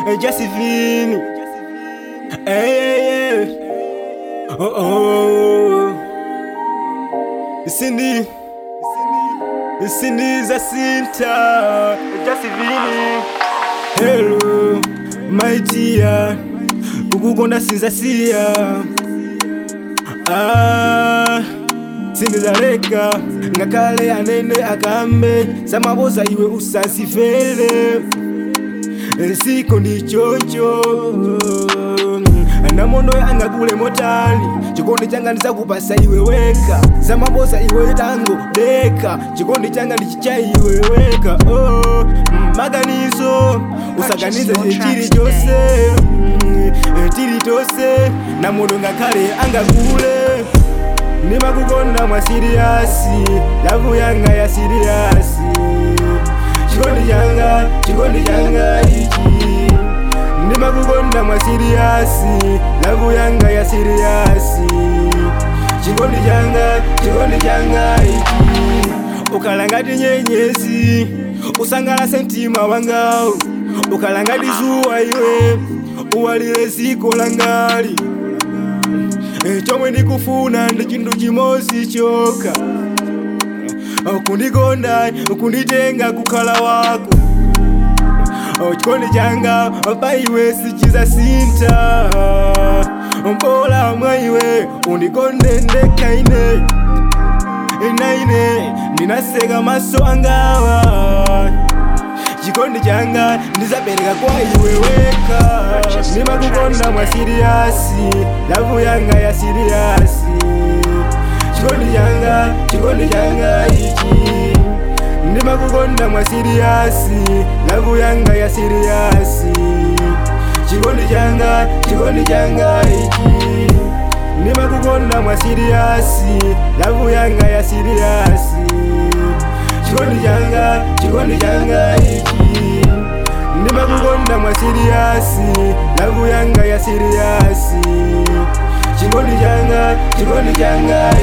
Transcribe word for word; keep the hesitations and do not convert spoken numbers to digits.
Josephine. Hey, hey, hey. Oh, oh. Cindy. Cindy Jacinta. Josephine. Hello, my dear. Kukukonda sinzasiya. Ah. Sindizaleka ngakale anene akambe samaboza iwe usansifele siko ndichocho namono angakule motani chikondi changa ndizakupasa iwe weka samaboza iwe tango deka chikondi changa ndichicha iwe weka oh maganizo usaganize chiri chose chiri chose namono ngakale angakule Nima kukonda mwa siriasi, lavu yanga ya siriasi. Chikondi yanga, chikondi yanga ichi. Nima kukonda mwa siriasi, lavu yanga ya siriasi. Chikondi yanga, chikondi yanga ichi. Ukalangati nyenyezi, usangala sentima wangao. Ukalangati zuwa iwe, uwalile ziko langali. Chomwe ndikufuna ndi chintu chimozi choka kundikonda kunditenga kukhala wako chikondi changa pa iwe sichizasinta mbola mwa iwe undikonde ndekaine naine ndinaseka maso angawa chikondi changa ndizabereka kwa iwe weka Nima kukonda mwa siriasi, lavu yanga ya siriasi. Chikondi changa, chikondi changa ichi. Nima kukonda mwa siriasi, lavu yanga ya siriasi. Chikondi changa, chikondi changa ichi. Nima kukonda mwa siriasi, lavu yanga ya siriasi. Chikondi changa, chikondi changa ichi. Nima kukonda mwa siriasi, lavu yanga ya siriasi. Chikondi changa, chikondi changa